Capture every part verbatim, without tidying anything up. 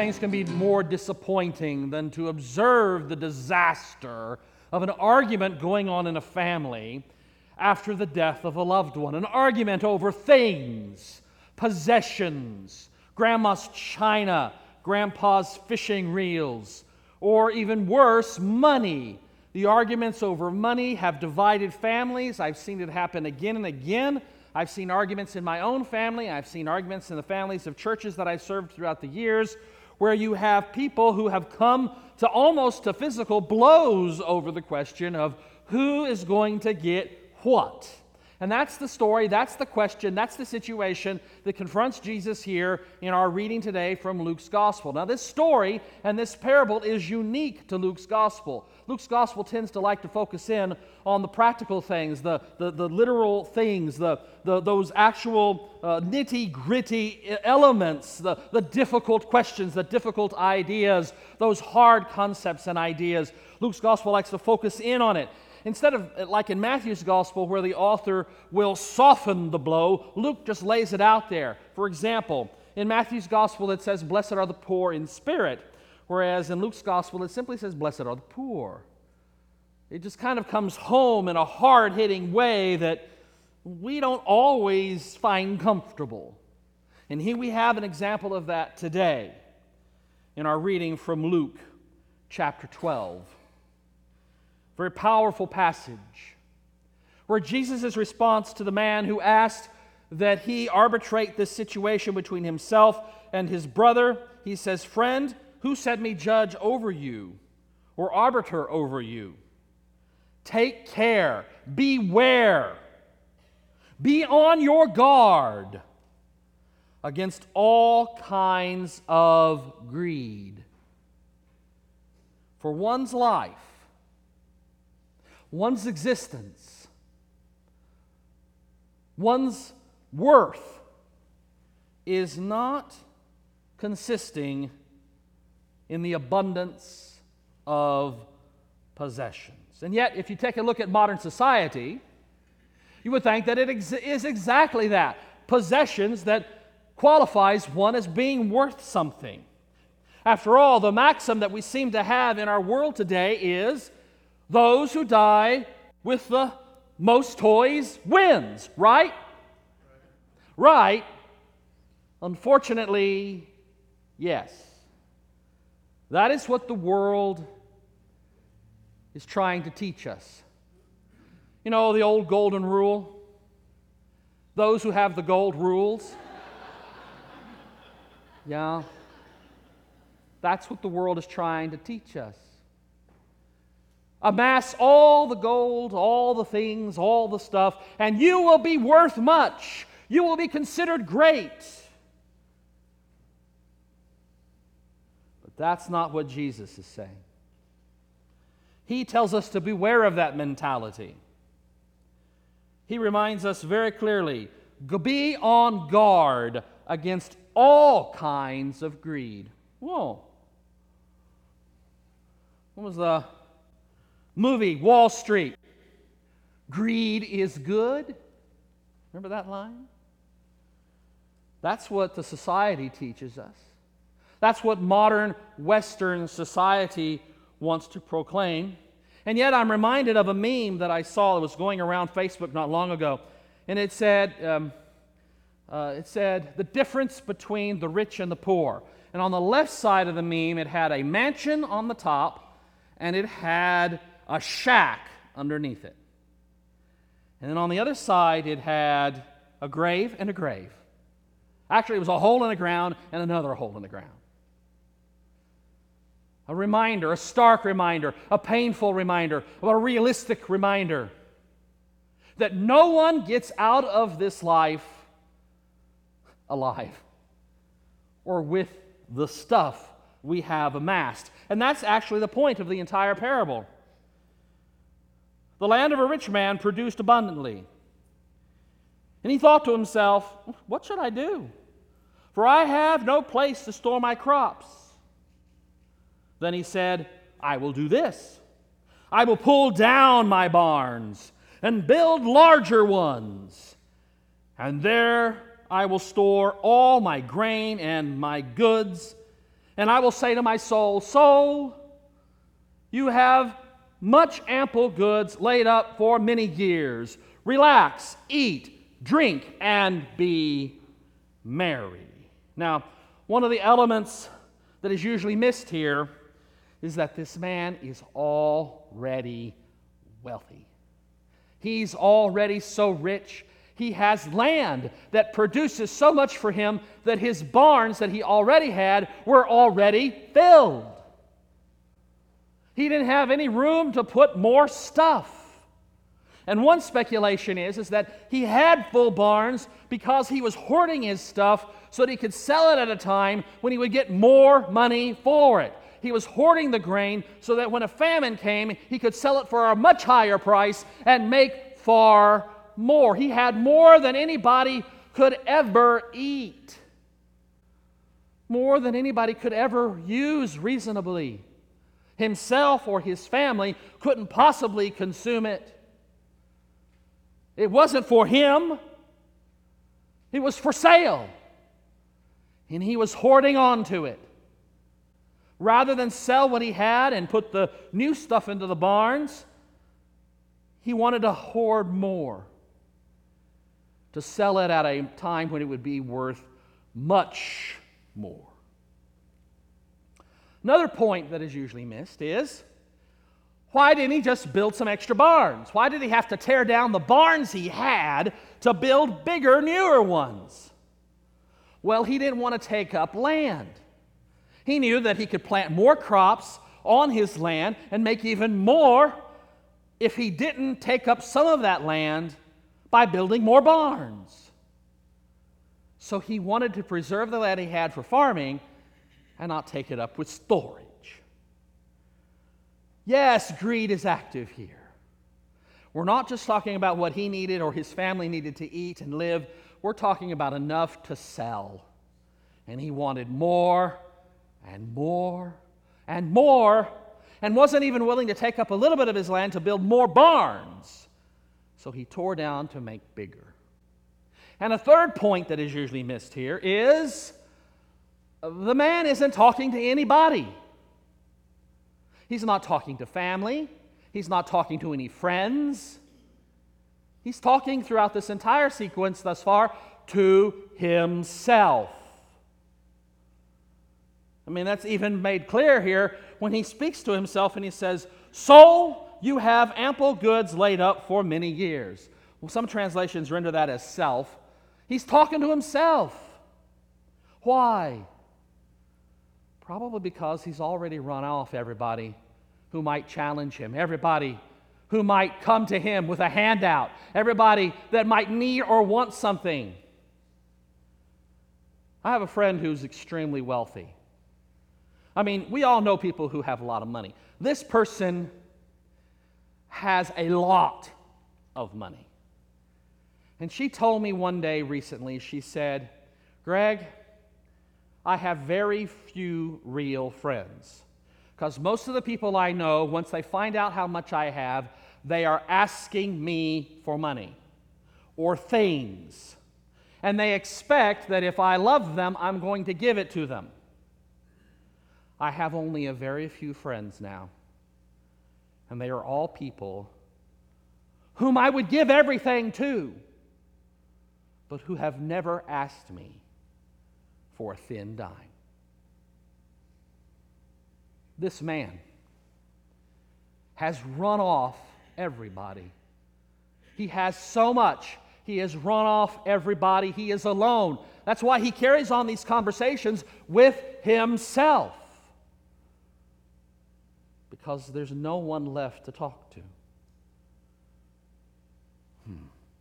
things can be more disappointing than to observe the disaster of an argument going on in a family after the death of a loved one. An argument over things, possessions, grandma's china, grandpa's fishing reels, or even worse, money. The arguments over money have divided families. I've seen it happen again and again. I've seen arguments in my own family. I've seen arguments in the families of churches that I've served throughout the years, where you have people who have come to almost to physical blows over the question of who is going to get what. And that's the story, that's the question, that's the situation that confronts Jesus here in our reading today from Luke's Gospel. Now, this story and this parable is unique to Luke's Gospel. Luke's Gospel tends to like to focus in on the practical things, the, the, the literal things, the, the, those actual uh, nitty-gritty elements, the, the difficult questions, the difficult ideas, those hard concepts and ideas. Luke's Gospel likes to focus in on it. Instead of, like in Matthew's Gospel, where the author will soften the blow, Luke just lays it out there. For example, in Matthew's Gospel it says, "Blessed are the poor in spirit," whereas in Luke's Gospel it simply says, "Blessed are the poor." It just kind of comes home in a hard-hitting way that we don't always find comfortable. And here we have an example of that today in our reading from Luke chapter twelve. Very powerful passage where Jesus' response to the man who asked that he arbitrate this situation between himself and his brother, he says, "Friend, who set me judge over you or arbiter over you? Take care, beware, be on your guard against all kinds of greed. For one's life, one's existence, one's worth is not consisting in the abundance of possessions." And yet, if you take a look at modern society, you would think that it ex- is exactly that. Possessions that qualifies one as being worth something. After all, the maxim that we seem to have in our world today is, those who die with the most toys wins, right? Right. Unfortunately, yes. That is what the world is trying to teach us. You know, the old golden rule? Those who have the gold rules. Yeah. That's what the world is trying to teach us. Amass all the gold, all the things, all the stuff, and you will be worth much. You will be considered great. But that's not what Jesus is saying. He tells us to beware of that mentality. He reminds us very clearly, be on guard against all kinds of greed. Whoa. What was the movie Wall Street? Greed is good. Remember that line? That's what the society teaches us. That's what modern Western society wants to proclaim. And yet I'm reminded of a meme that I saw that was going around Facebook not long ago. And it said, um, uh, it said, the difference between the rich and the poor. And on the left side of the meme, it had a mansion on the top, and it had a shack underneath it. And then on the other side, it had a grave and a grave. Actually, it was a hole in the ground and another hole in the ground. A reminder, a stark reminder, a painful reminder, a realistic reminder that no one gets out of this life alive or with the stuff we have amassed. And that's actually the point of the entire parable. The land of a rich man produced abundantly. And he thought to himself, what should I do? For I have no place to store my crops. Then he said, I will do this. I will pull down my barns and build larger ones. And there I will store all my grain and my goods. And I will say to my soul, soul, you have much ample goods laid up for many years. Relax, eat, drink, and be merry. Now, one of the elements that is usually missed here is that this man is already wealthy. He's already so rich. He has land that produces so much for him that his barns that he already had were already filled. He didn't have any room to put more stuff. And one speculation is, is that he had full barns because he was hoarding his stuff so that he could sell it at a time when he would get more money for it. He was hoarding the grain so that when a famine came, he could sell it for a much higher price and make far more. He had more than anybody could ever eat. More than anybody could ever use reasonably. Himself or his family couldn't possibly consume it. It wasn't for him. It was for sale. And he was hoarding on to it. Rather than sell what he had and put the new stuff into the barns, he wanted to hoard more, to sell it at a time when it would be worth much more. Another point that is usually missed is, why didn't he just build some extra barns? Why did he have to tear down the barns he had to build bigger, newer ones? Well, he didn't want to take up land. He knew that he could plant more crops on his land and make even more if he didn't take up some of that land by building more barns. So he wanted to preserve the land he had for farming and not take it up with storage. Yes, greed is active here. We're not just talking about what he needed or his family needed to eat and live. We're talking about enough to sell. And he wanted more and more and more, and wasn't even willing to take up a little bit of his land to build more barns. So he tore down to make bigger. And a third point that is usually missed here is the man isn't talking to anybody. He's not talking to family. He's not talking to any friends. He's talking throughout this entire sequence thus far to himself. I mean, that's even made clear here when he speaks to himself and he says, soul, you have ample goods laid up for many years. Well, some translations render that as self. He's talking to himself. Why? Probably because he's already run off everybody who might challenge him, everybody who might come to him with a handout, everybody that might need or want something. I have a friend who's extremely wealthy. I mean, we all know people who have a lot of money. This person has a lot of money. And she told me one day recently, she said, Greg, I have very few real friends. Because most of the people I know, once they find out how much I have, they are asking me for money or things. And they expect that if I love them, I'm going to give it to them. I have only a very few friends now. And they are all people whom I would give everything to, but who have never asked me for a thin dime. This man has run off everybody. He has so much. He has run off everybody. He is alone. That's why he carries on these conversations with himself. Because there's no one left to talk to. Hmm.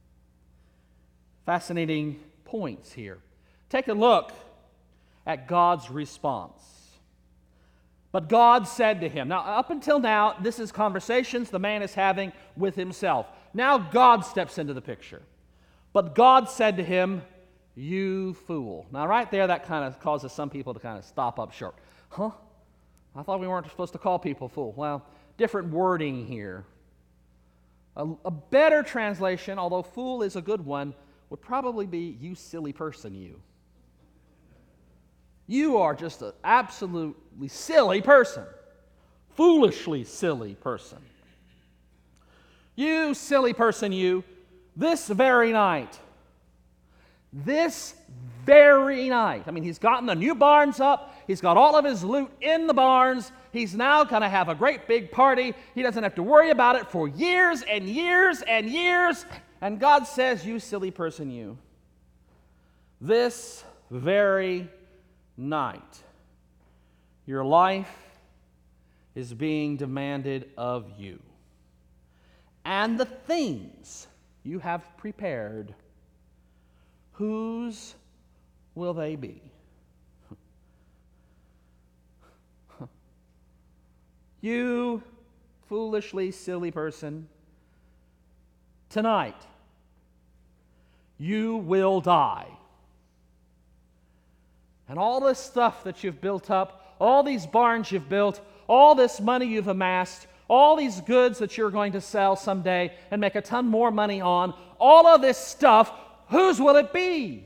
Fascinating points here. Take a look at God's response. But God said to him. Now, up until now, this is conversations the man is having with himself. Now God steps into the picture. But God said to him, you fool. Now, right there, that kind of causes some people to kind of stop up short. Huh? I thought we weren't supposed to call people fool. Well, different wording here. A, a better translation, although fool is a good one, would probably be you silly person, you. You are just an absolutely silly person. Foolishly silly person. You silly person, you, this very night, this very night, I mean, he's gotten the new barns up, he's got all of his loot in the barns, he's now going to have a great big party, he doesn't have to worry about it for years and years and years, and God says, you silly person, you, this very night, your life is being demanded of you. And the things you have prepared, whose will they be? You foolishly silly person, tonight you will die. And all this stuff that you've built up, all these barns you've built, all this money you've amassed, all these goods that you're going to sell someday and make a ton more money on, all of this stuff, whose will it be?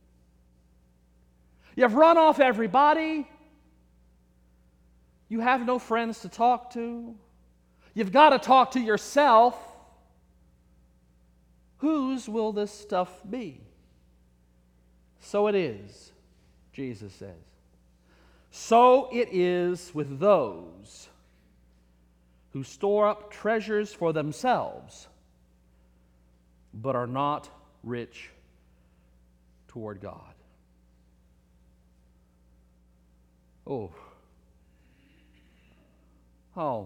You've run off everybody. You have no friends to talk to. You've got to talk to yourself. Whose will this stuff be? So it is, Jesus says. So it is with those who store up treasures for themselves, but are not rich toward God. Oh. Oh.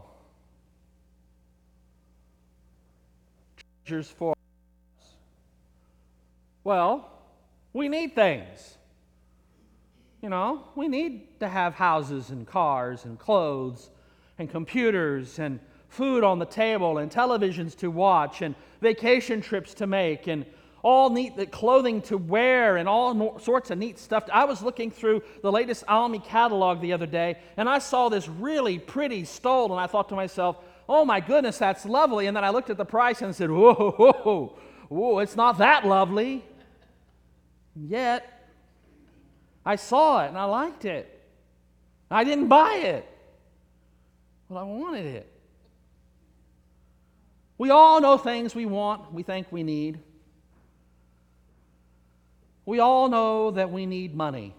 Treasures for us. Well, we need things. You know, we need to have houses and cars and clothes and computers and food on the table and televisions to watch and vacation trips to make and all neat clothing to wear and all sorts of neat stuff. I was looking through the latest Almy catalog the other day, and I saw this really pretty stole, and I thought to myself, oh my goodness, that's lovely. And then I looked at the price and said, whoa, whoa, whoa, whoa, it's not that lovely. Yet, I saw it and I liked it. I didn't buy it. Well, I wanted it. We all know things we want, we think we need. We all know that we need money.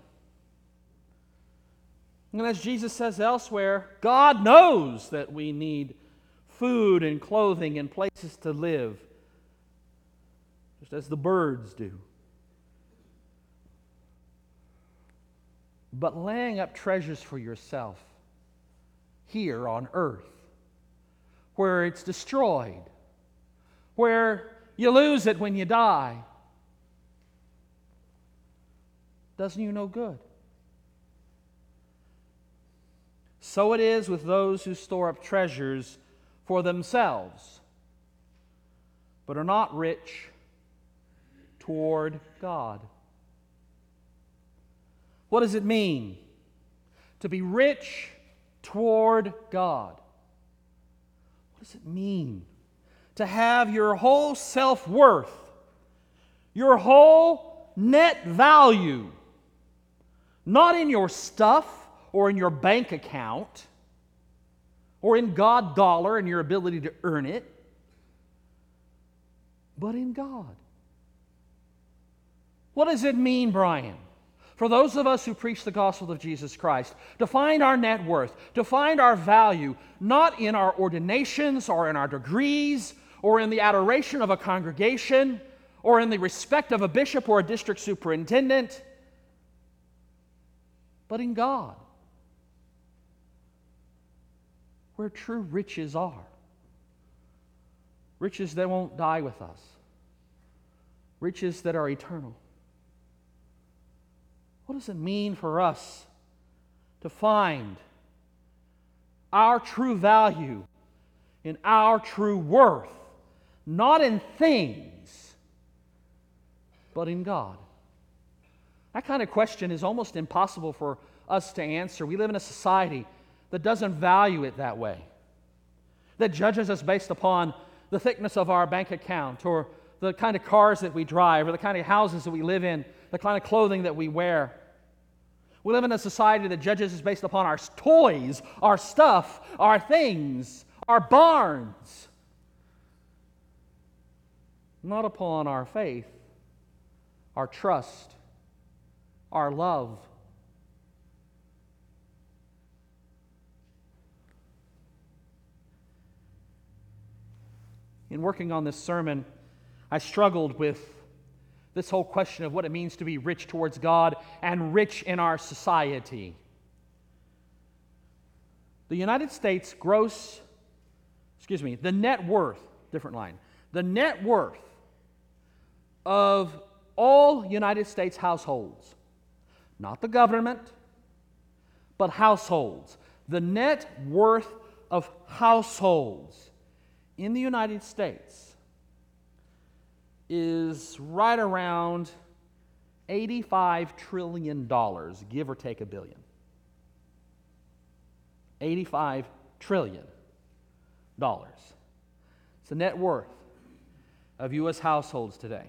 And as Jesus says elsewhere, God knows that we need food and clothing and places to live, just as the birds do. But laying up treasures for yourself here on earth, where it's destroyed, where you lose it when you die, doesn't you no good. So it is with those who store up treasures for themselves, but are not rich toward God. What does it mean to be rich toward God? What does it mean to have your whole self-worth, your whole net value, not in your stuff or in your bank account or in God dollar and your ability to earn it, but in God? What does it mean, Brian, for those of us who preach the gospel of Jesus Christ, to find our net worth, to find our value, not in our ordinations or in our degrees or in the adoration of a congregation or in the respect of a bishop or a district superintendent, but in God, where true riches are. Riches that won't die with us. Riches that are eternal. What does it mean for us to find our true value in our true worth, not in things, but in God? That kind of question is almost impossible for us to answer. We live in a society that doesn't value it that way, that judges us based upon the thickness of our bank account or the kind of cars that we drive or the kind of houses that we live in, the kind of clothing that we wear. We live in a society that judges us based upon our toys, our stuff, our things, our barns, not upon our faith, our trust, our love. In working on this sermon, I struggled with this whole question of what it means to be rich towards God and rich in our society. The United States gross, excuse me, the net worth, different line, the net worth of all United States households, not the government, but households, the net worth of households in the United States is right around eighty-five trillion dollars, give or take a billion. eighty-five trillion dollars. It's the net worth of U S households today.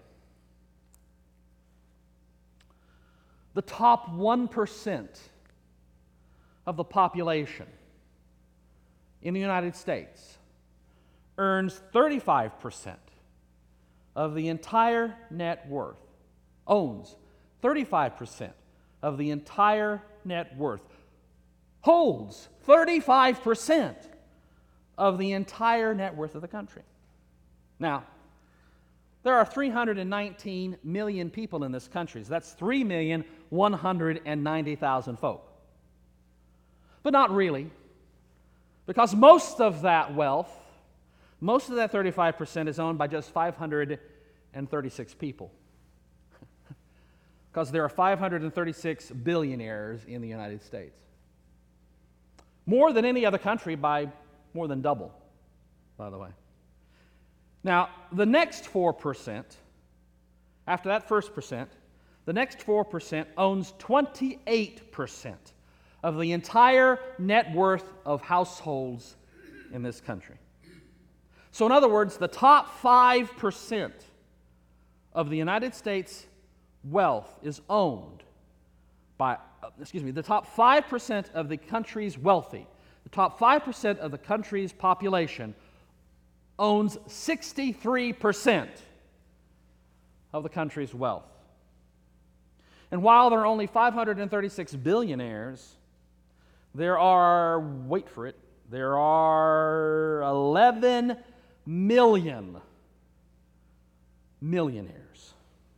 The top one percent of the population in the United States earns thirty-five percent of the entire net worth, owns thirty-five percent of the entire net worth, holds thirty-five percent of the entire net worth of the country. Now, there are three hundred nineteen million people in this country. So that's three million one hundred ninety thousand folk. But not really, because most of that wealth, most of that thirty-five percent is owned by just five hundred thirty-six people. Because there are five hundred thirty-six billionaires in the United States. More than any other country by more than double, by the way. Now, the next four percent, after that first percent, the next four percent owns twenty-eight percent of the entire net worth of households in this country. So in other words, the top five percent of the United States wealth is owned by, excuse me, the top five percent of the country's wealthy, the top five percent of the country's population owns sixty-three percent of the country's wealth. And while there are only five hundred thirty-six billionaires, there are, wait for it, there are eleven million millionaires.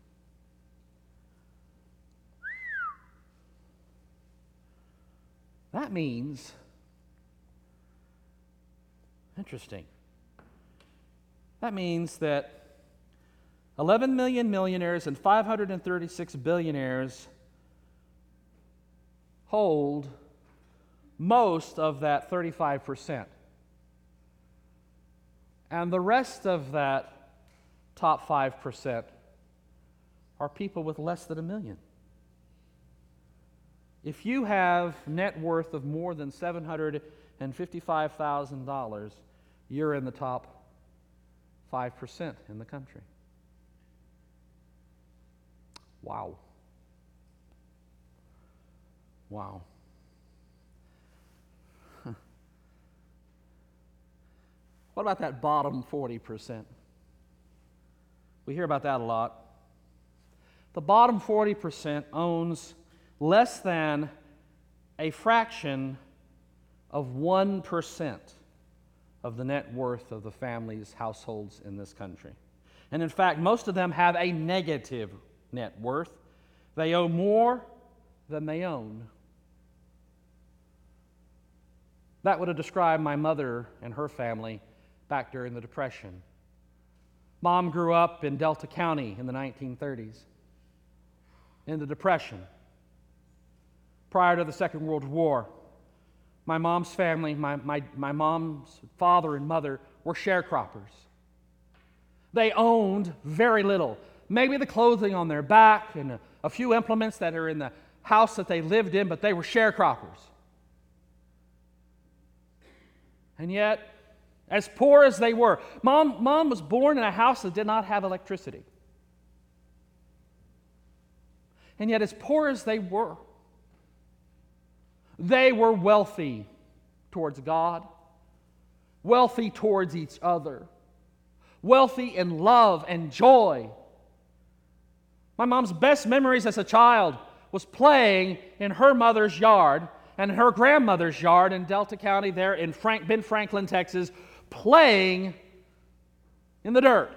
That means, interesting, that means that eleven million millionaires and five hundred thirty-six billionaires hold most of that thirty-five percent. And the rest of that top five percent are people with less than a million. If you have net worth of more than seven hundred fifty-five thousand dollars, you're in the top five percent in the country. Wow. Wow. What about that bottom forty percent? We hear about that a lot. The bottom forty percent owns less than a fraction of one percent of the net worth of the families, households in this country. And in fact, most of them have a negative net worth. They owe more than they own. That would have described my mother and her family back during the Depression. Mom grew up in Delta County in the nineteen thirties, in the Depression. Prior to the Second World War, my mom's family, my, my, my mom's father and mother were sharecroppers. They owned very little. Maybe the clothing on their back and a, a few implements that are in the house that they lived in, but they were sharecroppers. And yet, as poor as they were, mom, mom was born in a house that did not have electricity. And yet, as poor as they were, They were wealthy towards God, wealthy towards each other, wealthy in love and joy. My mom's best memories as a child was playing in her mother's yard and her grandmother's yard in Delta County there in Frank, Ben Franklin, Texas, playing in the dirt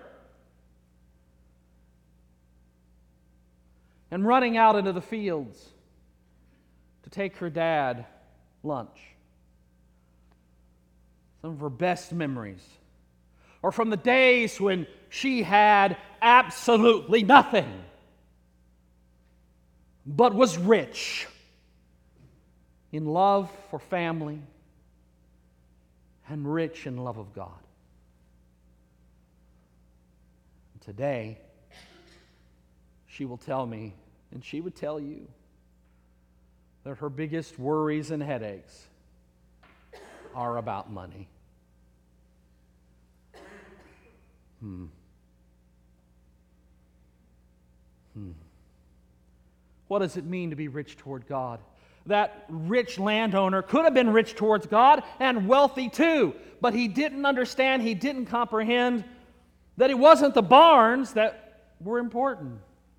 and running out into the fields to take her dad lunch. Some of her best memories. Or from the days when she had absolutely nothing, but was rich in love for family and rich in love of God. And today, she will tell me, and she would tell you, that her biggest worries and headaches are about money. Hmm. Hmm. What does it mean to be rich toward God? That rich landowner could have been rich towards God and wealthy too, but he didn't understand, he didn't comprehend that it wasn't the barns that were important.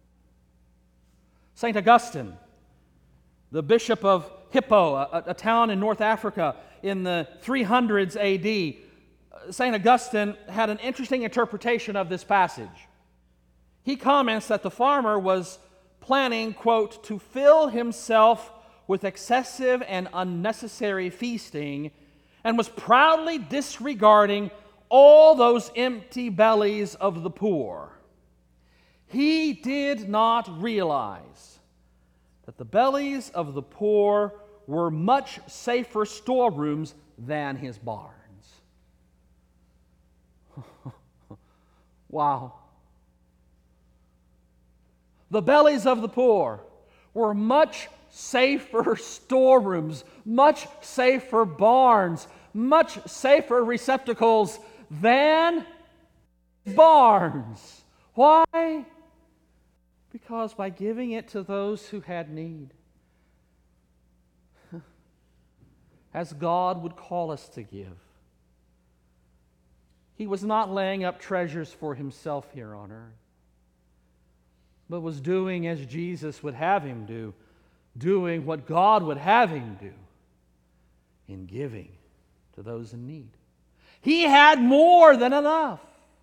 Saint Augustine, the bishop of Hippo, a, a town in North Africa in the three hundreds A D, Saint Augustine had an interesting interpretation of this passage. He comments that the farmer was planning, quote, to fill himself with excessive and unnecessary feasting, and was proudly disregarding all those empty bellies of the poor. He did not realize that the bellies of the poor were much safer storerooms than his barns. Wow. The bellies of the poor were much safer storerooms, much safer barns, much safer receptacles than barns. Why? Because by giving it to those who had need, as God would call us to give, he was not laying up treasures for himself here on earth, but was doing as Jesus would have him do, doing what God would have him do in giving to those in need. He had more than enough.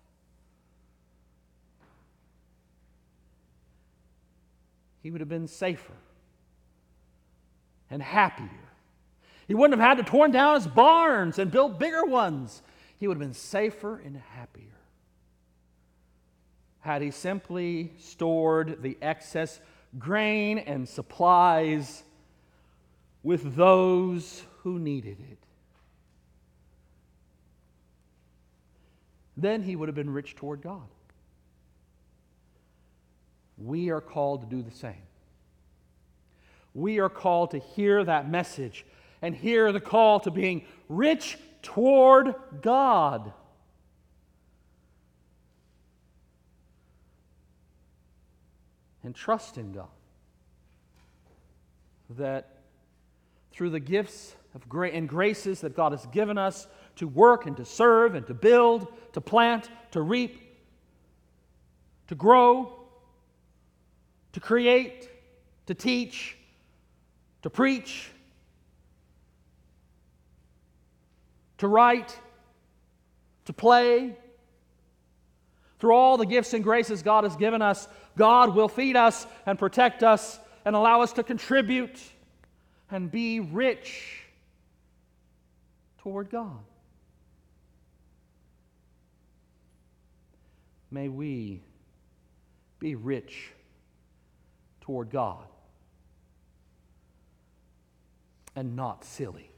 He would have been safer and happier. He wouldn't have had to torn down his barns and build bigger ones. He would have been safer and happier had he simply stored the excess grain and supplies with those who needed it. Then he would have been rich toward God. We are called to do the same. We are called to hear that message and hear the call to being rich toward God. And trust in God that through the gifts of grace and graces that God has given us to work and to serve and to build, to plant, to reap, to grow, to create, to teach, to preach, to write, to play. Through all the gifts and graces God has given us, God will feed us and protect us and allow us to contribute and be rich toward God. May we be rich toward God and not silly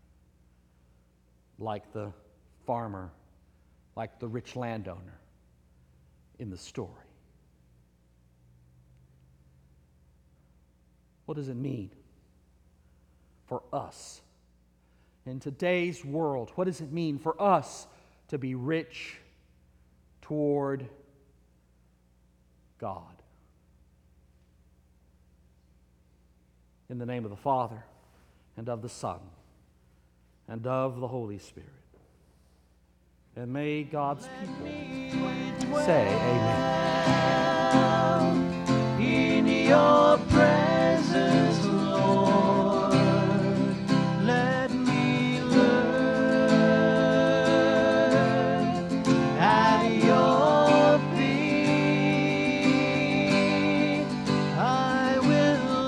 like the farmer, like the rich landowner in the story. What does it mean for us in today's world? What does it mean for us to be rich toward God? In the name of the Father, and of the Son, and of the Holy Spirit. And may God's people say amen. In your presence, Lord, let me learn at your feet. I will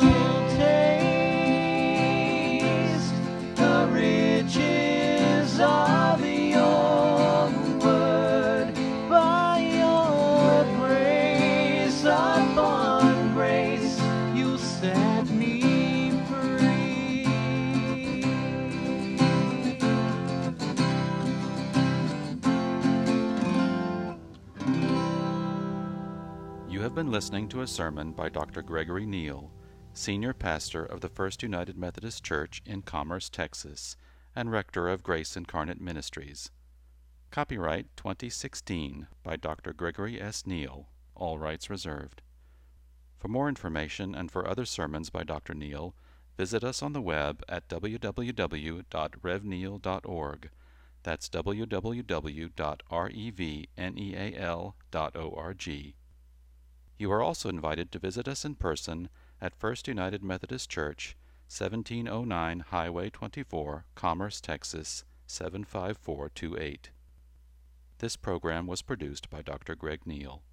taste the riches of your word. By your grace upon grace, you set me free. You have been listening to a sermon by Doctor Gregory Neal, Senior Pastor of the First United Methodist Church in Commerce, Texas, and Rector of Grace Incarnate Ministries. Copyright twenty sixteen by Doctor Gregory S. Neal, all rights reserved. For more information and for other sermons by Doctor Neal, visit us on the web at w w w dot rev neal dot org. That's w w w dot revneal dot org. You are also invited to visit us in person at First United Methodist Church, seventeen oh nine Highway twenty-four, Commerce, Texas, seven five four two eight. This program was produced by Doctor Greg Neal.